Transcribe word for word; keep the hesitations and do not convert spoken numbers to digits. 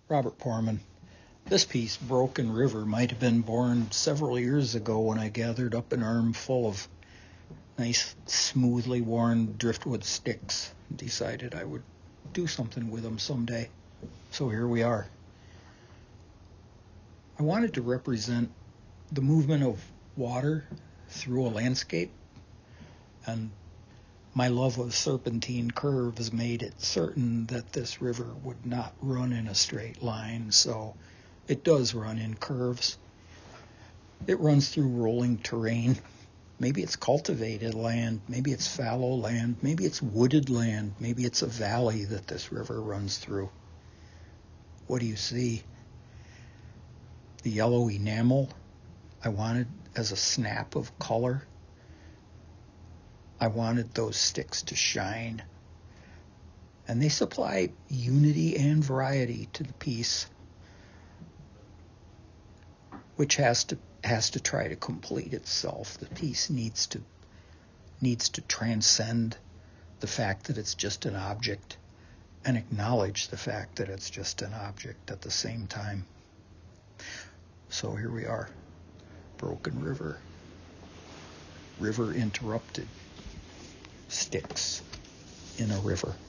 Robert Poorman. This piece, Broken River, might have been born several years ago when I gathered up an armful of nice, smoothly worn driftwood sticks and decided I would do something with them someday. So here we are. I wanted to represent the movement of water through a landscape, and my love of serpentine curves made it certain that this river would not run in a straight line, so it does run in curves. It runs through rolling terrain. Maybe it's cultivated land, maybe it's fallow land, maybe it's wooded land, maybe it's a valley that this river runs through. What do you see? The yellow enamel I wanted as a snap of color. I wanted those sticks to shine. And they supply unity and variety to the piece, which has to has to try to complete itself. The piece needs to needs to transcend the fact that it's just an object and acknowledge the fact that it's just an object at the same time. So here we are. Broken river. River interrupted. Sticks in a river.